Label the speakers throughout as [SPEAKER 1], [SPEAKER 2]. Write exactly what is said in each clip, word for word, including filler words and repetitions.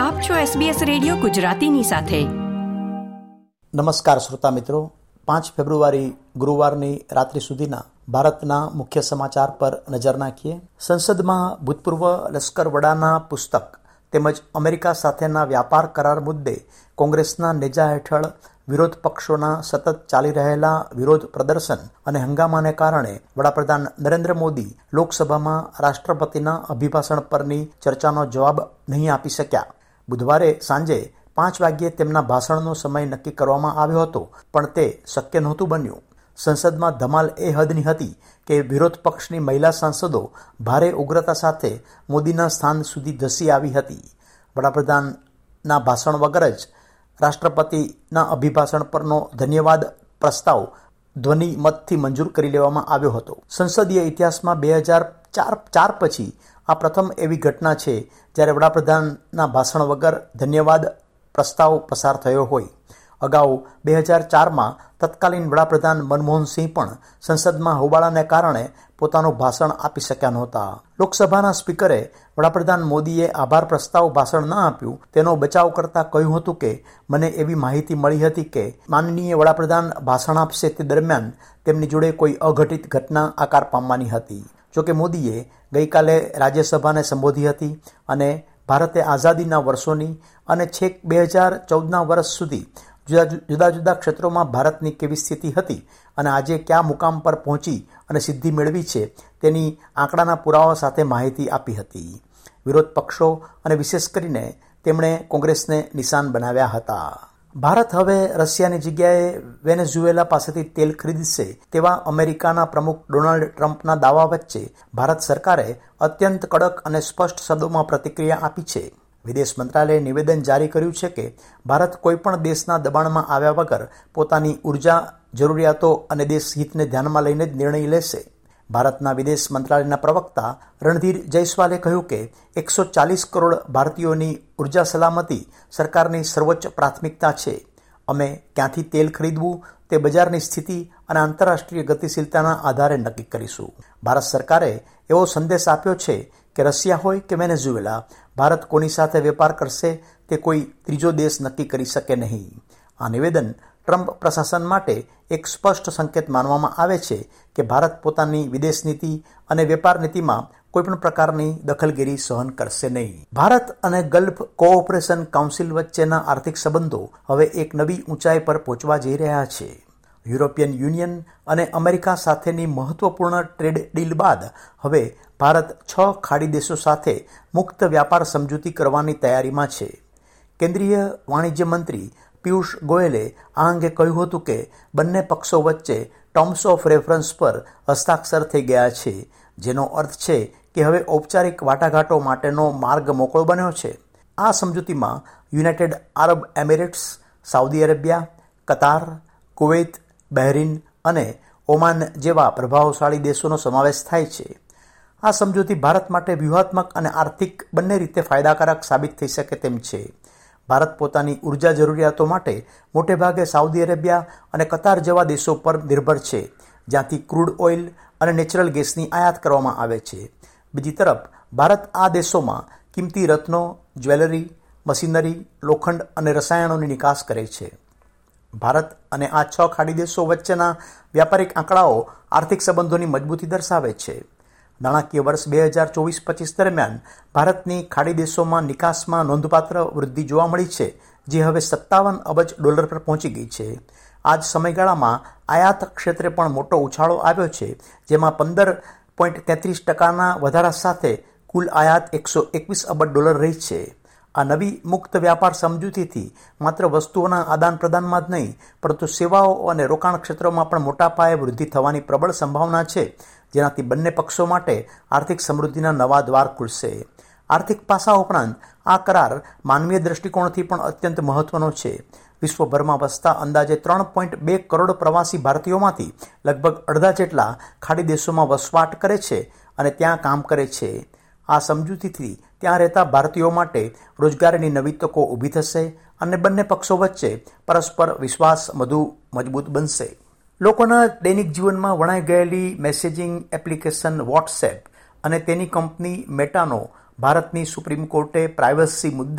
[SPEAKER 1] આપ છો SBS radio ગુજરાતીની સાથે.
[SPEAKER 2] નમસ્કાર શ્રોતા મિત્રો, પાંચ ફેબ્રુઆરી ગુરુવારની રાત્રિ સુધીના ભારતના મુખ્ય સમાચાર પર નજર નાખીએ. સંસદમાં ભૂતપૂર્વ લશ્કર વડાના પુસ્તક તેમજ અમેરિકા સાથેના વ્યાપાર કરાર મુદ્દે કોંગ્રેસના નેજા હેઠળ વિરોધ પક્ષોના સતત ચાલી રહેલા વિરોધ પ્રદર્શન અને હંગામાને કારણે વડાપ્રધાન નરેન્દ્ર મોદી લોકસભામાં રાષ્ટ્રપતિના અભિભાષણ પરની ચર્ચાનો જવાબ નહીં આપી શક્યા. બુધવારે સાંજે પાંચ વાગ્યે તેમના ભાષણનો સમય નક્કી કરવામાં આવ્યો હતો, પણ તે શક્ય નહોતું બન્યું. સંસદમાં ધમાલ એ હદની હતી કે વિરોધ પક્ષની મહિલા સાંસદો ભારે ઉગ્રતા સાથે મોદીના સ્થાન સુધી ધસી આવી હતી. વડાપ્રધાનના ભાષણ વગર જ રાષ્ટ્રપતિના અભિભાષણ પરનો ધન્યવાદ પ્રસ્તાવ ધ્વનિ મતથી મંજૂર કરી લેવામાં આવ્યો હતો. સંસદીય ઇતિહાસમાં બે હજાર ચાર ચાર પછી આ પ્રથમ એવી ઘટના છે જ્યારે વડાપ્રધાનના ભાષણ વગર ધન્યવાદ પ્રસ્તાવ પસાર થયો હોય. અગાઉ બે હજાર ચારમાં તત્કાલીન વડાપ્રધાન મનમોહનસિંહ પણ સંસદમાં હોબાળાને કારણે પોતાનું ભાષણ આપી શક્યા નહોતા. લોકસભાના સ્પીકરે વડાપ્રધાન મોદીએ આભાર પ્રસ્તાવ ભાષણ ન આપ્યું તેનો બચાવ કરતા કહ્યું હતું કે મને એવી માહિતી મળી હતી કે માનનીય વડાપ્રધાન ભાષણ આપશે તે દરમિયાન તેમની જોડે કોઈ અઘટિત ઘટના આકાર પામવાની હતી. જોકે મોદીએ ગઈકાલે રાજ્યસભાને સંબોધી હતી અને ભારતે આઝાદીના વર્ષોની અને છેક બે હજાર ચૌદના વર્ષ સુધી જુદા જુદા જુદા ક્ષેત્રોમાં ભારતની કેવી સ્થિતિ હતી અને આજે કયા મુકામ પર પહોંચી અને સિદ્ધિ મેળવી છે તેની આંકડાના પુરાવા સાથે માહિતી આપી હતી. વિરોધ પક્ષો અને વિશેષ કરીને તેમણે કોંગ્રેસને નિશાન બનાવ્યા હતા. ભારત હવે રશિયાની જગ્યાએ વેનેઝુએલા પાસેથી તેલ ખરીદશે તેવા અમેરિકાના પ્રમુખ ડોનાલ્ડ ટ્રમ્પના દાવા વચ્ચે ભારત સરકારે અત્યંત કડક અને સ્પષ્ટ શબ્દોમાં પ્રતિક્રિયા આપી છે. વિદેશ મંત્રાલયે નિવેદન જારી કર્યું છે કે ભારત કોઈપણ દેશના દબાણમાં આવ્યા વગર પોતાની ઉર્જા જરૂરિયાતો અને દેશ હિતને ધ્યાનમાં લઈને જ નિર્ણય લેશે. ભારતના વિદેશ મંત્રાલયના પ્રવક્તા રણધીર જયસ્વાલે કહ્યું કે એકસો ચાલીસ કરોડ ભારતીયોની ઉર્જા સલામતી સરકારની સર્વોચ્ચ પ્રાથમિકતા છે. અમે ક્યાંથી તેલ ખરીદવું તે બજારની સ્થિતિ અને આંતરરાષ્ટ્રીય ગતિશીલતાના આધારે નક્કી કરીશું. ભારત સરકારે એવો સંદેશ આપ્યો છે કે રશિયા હોય કે વેનેઝુએલા, ભારત કોની સાથે વેપાર કરશે તે કોઈ ત્રીજો દેશ નક્કી કરી શકે નહીં. આ નિવેદન ટ્રમ્પ પ્રશાસન માટે એક સ્પષ્ટ સંકેત માનવામાં આવે છે કે ભારત પોતાની વિદેશ નીતિ અને વેપાર નીતિમાં કોઈપણ પ્રકારની દખલગીરી સહન કરશે નહીં. ભારત અને ગલ્ફ કોઓપરેશન કાઉન્સિલ વચ્ચેના આર્થિક સંબંધો હવે એક નવી ઊંચાઈ પર પહોંચવા જઈ રહ્યા છે. યુરોપિયન યુનિયન અને અમેરિકા સાથેની મહત્વપૂર્ણ ટ્રેડ ડીલ બાદ હવે ભારત છ ખાડી દેશો સાથે મુક્ત વ્યાપાર સમજૂતી કરવાની તૈયારીમાં છે. કેન્દ્રીય વાણિજ્ય મંત્રી પિયુષ ગોયલે આ અંગે કહ્યું હતું કે બંને પક્ષો વચ્ચે ટર્મ્સ ઓફ રેફરન્સ પર હસ્તાક્ષર થઈ ગયા છે, જેનો અર્થ છે કે હવે ઔપચારિક વાટાઘાટો માટેનો માર્ગ મોકળો બન્યો છે. આ સમજૂતીમાં United Arab Emirates, Saudi Arabia, Qatar, Kuwait, Bahrain અને ઓમાન જેવા પ્રભાવશાળી દેશોનો સમાવેશ થાય છે. આ સમજૂતી ભારત માટે વ્યૂહાત્મક અને આર્થિક બંને રીતે ફાયદાકારક સાબિત થઈ શકે તેમ છે. ભારત પોતાની ઉર્જા જરૂરિયાતો માટે મોટેભાગે સાઉદી અરેબિયા અને કતાર જેવા દેશો પર નિર્ભર છે, જ્યાંથી ક્રૂડ ઓઇલ અને નેચરલ ગેસની આયાત કરવામાં આવે છે. બીજી તરફ ભારત આ દેશોમાં કિંમતી રત્નો, જ્વેલરી, મશીનરી, લોખંડ અને રસાયણોની નિકાસ કરે છે. ભારત અને આ છ ખાડી દેશો વચ્ચેના વ્યાપારિક આંકડાઓ આર્થિક સંબંધોની મજબૂતી દર્શાવે છે. નાણાકીય વર્ષ બે હજાર ચોવીસ પચીસ દરમિયાન ભારતની ખાડી દેશોમાં નિકાસમાં નોંધપાત્ર વૃદ્ધિ જોવા મળી છે, જે હવે સત્તાવન અબજ ડોલર પર પહોંચી ગઈ છે. આ જ સમયગાળામાં આયાત ક્ષેત્રે પણ મોટો ઉછાળો આવ્યો છે, જેમાં પંદર પોઈન્ટ તેત્રીસ ટકાના વધારા સાથે કુલ આયાત એકસો એકવીસ અબજ ડોલર રહી છે. આ નવી મુક્ત વ્યાપાર સમજૂતીથી માત્ર વસ્તુઓના આદાન પ્રદાનમાં જ નહીં, પરંતુ સેવાઓ અને રોકાણ ક્ષેત્રોમાં પણ મોટા પાયે વૃદ્ધિ થવાની પ્રબળ સંભાવના છે, જેનાથી બંને પક્ષો માટે આર્થિક સમૃદ્ધિના નવા દ્વાર ખુલશે. આર્થિક પાસા ઉપરાંત આ કરાર માનવીય દ્રષ્ટિકોણથી પણ અત્યંત મહત્વનો છે. વિશ્વભરમાં વસતા અંદાજે ત્રણ પોઈન્ટ બે કરોડ પ્રવાસી ભારતીયોમાંથી લગભગ અડધા જેટલા ખાડી દેશોમાં વસવાટ કરે છે અને ત્યાં કામ કરે છે. આ સમજૂતીથી ત્યાં રહેતા ભારતીયો માટે રોજગારીની નવી તકો ઊભી થશે અને બંને પક્ષો વચ્ચે પરસ્પર વિશ્વાસ વધુ મજબૂત બનશે. લોકોના દૈનિક જીવનમાં વણાઈ ગયેલી મેસેજિંગ એપ્લિકેશન વોટ્સએપ અને તેની કંપની મેટાનો ભારતની સુપ્રીમ કોર્ટે પ્રાઇવસી મુદ્દે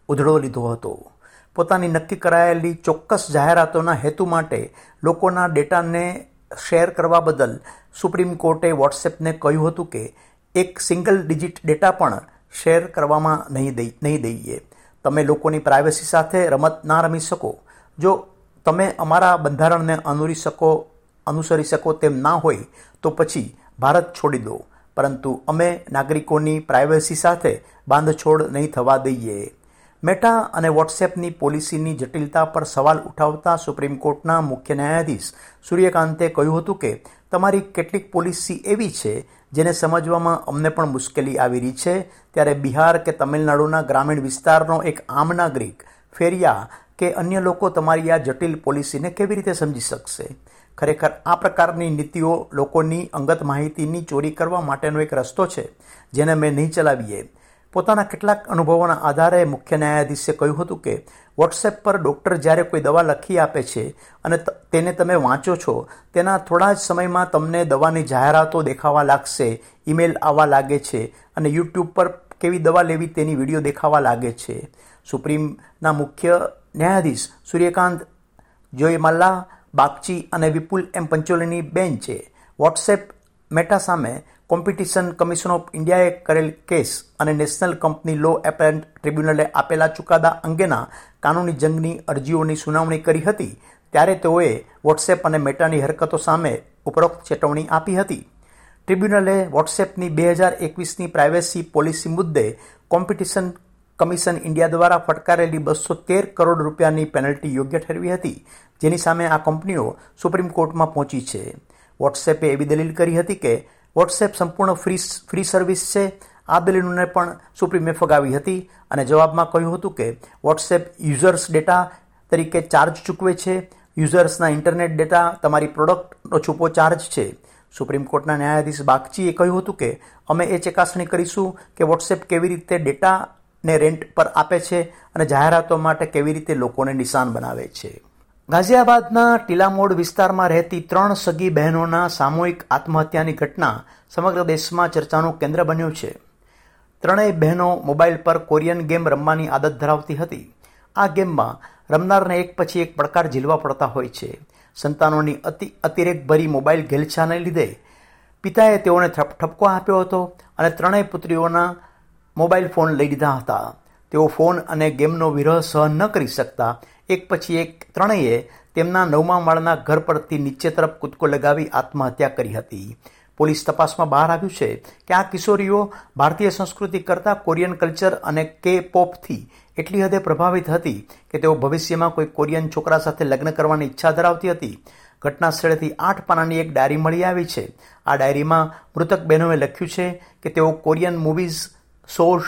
[SPEAKER 2] ઉધડો લીધો હતો. પોતાની નક્કી કરાયેલી ચોક્કસ જાહેરાતોના હેતુ માટે લોકોના ડેટાને શેર કરવા બદલ સુપ્રીમ કોર્ટે વોટ્સએપને કહ્યું હતું કે એક સિંગલ ડિજિટ ડેટા પણ શેર કરવામાં નહીં દઈ નહીં દઈએ. તમે લોકોની પ્રાઇવસી સાથે રમત ના રમી શકો. જો તમે અમારા બંધારણને અનુસરી શકો અનુસરી શકો તેમ ના હોય તો પછી ભારત છોડી દો, પરંતુ અમે નાગરિકોની પ્રાઇવસી સાથે બાંધછોડ નહીં થવા દઈએ. મેટા અને વોટ્સએપની પોલિસીની જટિલતા પર સવાલ ઉઠાવતા સુપ્રીમ કોર્ટના મુખ્ય ન્યાયાધીશ સૂર્યકાંતે કહ્યું હતું કે તમારી કેટલીક પોલિસી એવી છે જેને સમજવામાં અમને પણ મુશ્કેલી આવી રહી છે, ત્યારે બિહાર કે તમિલનાડુના ગ્રામીણ વિસ્તારનો એક આમ નાગરિક, ફેરિયા કે અન્ય લોકો તમારી આ જટિલ પોલિસીને કેવી રીતે સમજી શકશે? ખરેખર આ પ્રકારની નીતિઓ લોકોની અંગત માહિતીની ચોરી કરવા માટેનો એક રસ્તો છે જેને મેં નહીં ચલાવીએ. પોતાના કેટલાક અનુભવોના આધારે મુખ્ય ન્યાયાધીશે કહ્યું હતું કે વોટ્સએપ પર ડૉક્ટર જ્યારે કોઈ દવા લખી આપે છે અને તેને તમે વાંચો છો, તેના થોડા જ સમયમાં તમને દવાની જાહેરાતો દેખાવા લાગશે, ઈમેલ આવવા લાગે છે અને યુટ્યુબ પર કેવી દવા લેવી તેની વિડીયો દેખાવા લાગે છે. સુપ્રીમના મુખ્ય ન્યાયાધીશ સૂર્યકાંત, જોયમાલ્લા, બાગચી અને વિપુલ એમ પંચોલીની બેન્ચે વોટ્સએપ મેટા સામે કોમ્પિટિશન કમિશન ઓફ ઇન્ડિયાએ કરેલ કેસ અને નેશનલ કંપની લો એપેલેન્ટ ટ્રિબ્યુનલે આપેલા ચુકાદા અંગેના કાનૂની જંગની અરજીઓની સુનાવણી કરી હતી. ત્યારે તેઓએ વોટ્સએપ અને મેટાની હરકતો સામે ઉપરોક્ત ચેતવણી આપી હતી. ટ્રિબ્યુનલે વોટ્સએપની બે હજાર એકવીસની પ્રાઇવેસી પોલિસી મુદ્દે કોમ્પિટિશન કમિશન ઇન્ડિયા દ્વારા ફટકારેલી બસો તેર કરોડ રૂપિયાની પેનલ્ટી યોગ્ય ઠેરવી હતી, જેની સામે આ કંપનીઓ સુપ્રીમ કોર્ટમાં પહોંચી છે. વોટ્સએપે એવી દલીલ કરી હતી કે વોટ્સએપ સંપૂર્ણ ફ્રી ફ્રી સર્વિસ છે. આ દલીલોને પણ સુપ્રીમે ફગાવી હતી અને જવાબમાં કહ્યું હતું કે વોટ્સએપ યુઝર્સ ડેટા તરીકે ચાર્જ ચૂકવે છે. યુઝર્સના ઇન્ટરનેટ ડેટા તમારી પ્રોડક્ટનો છૂપો ચાર્જ છે. સુપ્રીમ કોર્ટના ન્યાયાધીશ બાગચીએ કહ્યું હતું કે અમે એ ચકાસણી કરીશું કે વોટ્સએપ કેવી રીતે ડેટાને રેન્ટ પર આપે છે અને જાહેરાતો માટે કેવી રીતે લોકોને નિશાન બનાવે છે. ગાઝિયાબાદના ટીલામોડ વિસ્તારમાં રહેતી ત્રણ સગી બહેનોના સામૂહિક આત્મહત્યાની ઘટના સમગ્ર દેશમાં ચર્ચાનું કેન્દ્ર બન્યું છે. ત્રણેય બહેનો મોબાઈલ પર કોરિયન ગેમ રમવાની આદત ધરાવતી હતી. આ ગેમમાં રમનારને એક પછી એક પડકાર ઝીલવા પડતા હોય છે. સંતાનોની અતિ અતિરેકભરી મોબાઈલ ઘેલછાને લીધે પિતાએ તેઓને ઠપકો આપ્યો હતો અને ત્રણેય પુત્રીઓના મોબાઈલ ફોન લઈ લીધા હતા. તેઓ ફોન અને ગેમનો વિરહ સહન ન કરી શકતા એક પછી એક ત્રણેયે તેમના નવમા માળના ઘર પરથી નીચે તરફ કૂદકો લગાવી આત્મહત્યા કરી હતી. પોલીસ તપાસમાં બહાર આવ્યું છે કે આ કિશોરીઓ ભારતીય સંસ્કૃતિ કરતાં કોરિયન કલ્ચર અને કે પોપથી એટલી હદે પ્રભાવિત હતી કે તેઓ ભવિષ્યમાં કોઈ કોરિયન છોકરા સાથે લગ્ન કરવાની ઈચ્છા ધરાવતી હતી. ઘટના સ્થળેથી આઠ પાનાની એક ડાયરી મળી આવી છે. આ ડાયરીમાં મૃતક બહેનોએ લખ્યું છે કે તેઓ કોરિયન મૂવીઝ, શોઝ,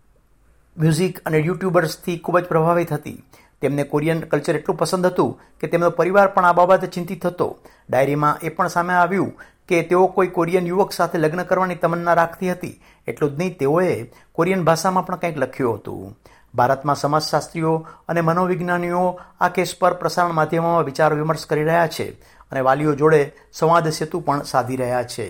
[SPEAKER 2] મ્યુઝિક અને યુટ્યુબર્સથી ખૂબ જ પ્રભાવિત હતી. તેમને કોરિયન કલ્ચર એટલું પસંદ હતું કે તેમનો પરિવાર પણ આ બાબતે ચિંતિત હતો. ડાયરીમાં એ પણ સામે આવ્યું કે તેઓ કોઈ કોરિયન યુવક સાથે લગ્ન કરવાની તમન્ના રાખતી હતી. એટલું જ નહીં, તેઓએ કોરિયન ભાષામાં પણ કંઈક લખ્યું હતું. ભારતમાં સમાજશાસ્ત્રીઓ અને મનોવિજ્ઞાનીઓ આ કેસ પર પ્રસારણ માધ્યમોમાં વિચાર વિમર્શ કરી રહ્યા છે અને વાલીઓ જોડે સંવાદ સેતુ પણ સાધી રહ્યા છે.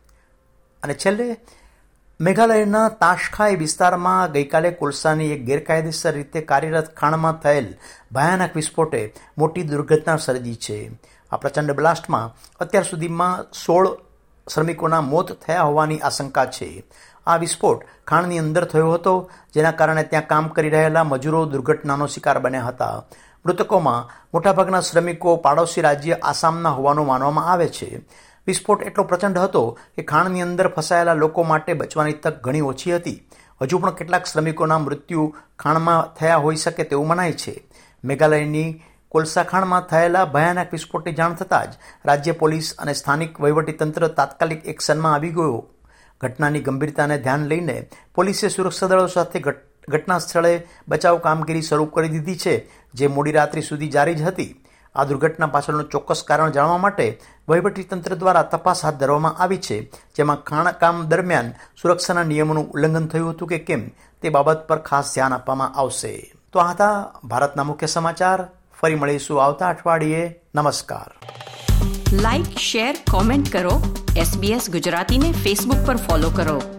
[SPEAKER 2] અને છેલ્લે મેઘાલયના તાશખાઈ વિસ્તારમાં ગઈકાલે કોલસાની એક ગેરકાયદેસર રીતે કાર્યરત ખાણમાં થયેલ ભયાનક વિસ્ફોટે મોટી દુર્ઘટના સર્જી છે. આ પ્રચંડ બ્લાસ્ટમાં અત્યાર સુધીમાં સોળ શ્રમિકોના મોત થયા હોવાની આશંકા છે. આ વિસ્ફોટ ખાણની અંદર થયો હતો, જેના કારણે ત્યાં કામ કરી રહેલા મજૂરો દુર્ઘટનાનો શિકાર બન્યા હતા. મૃતકોમાં મોટાભાગના શ્રમિકો પાડોશી રાજ્ય આસામના હોવાનું માનવામાં આવે છે. વિસ્ફોટ એટલો પ્રચંડ હતો કે ખાણની અંદર ફસાયેલા લોકો માટે બચવાની તક ઘણી ઓછી હતી. હજુ પણ કેટલાક શ્રમિકોના મૃત્યુ ખાણમાં થયા હોઈ શકે તેવું મનાય છે. મેઘાલયની કોલસા ખાણમાં થયેલા ભયાનક વિસ્ફોટની જાણ થતાં જ રાજ્ય પોલીસ અને સ્થાનિક વહીવટીતંત્ર તાત્કાલિક એક્શનમાં આવી ગયો. ઘટનાની ગંભીરતાને ધ્યાન લઈને પોલીસે સુરક્ષા દળો સાથે ઘટના સ્થળે બચાવ કામગીરી શરૂ કરી દીધી છે, જે મોડી રાત્રિ સુધી જારી જ હતી. આ દુર્ઘટના પાછળનું ચોક્કસ કારણ જાણવા માટે વહીવટીતંત્ર દ્વારા તપાસ હાથ ધરવામાં આવી છે, જેમાં ખાણકામ દરમિયાન સુરક્ષાના નિયમોનું ઉલ્લંઘન થયું હતું કે કેમ તે બાબત પર ખાસ ધ્યાન આપવામાં આવશે. તો આ હતા ભારતના મુખ્ય સમાચાર. ફરી મળીશું આવતા અઠવાડિયે. નમસ્કાર.
[SPEAKER 1] લાઇક, શેર, કોમેન્ટ કરો. એસબીએસ ગુજરાતીને ફેસબુક પર ફોલો કરો.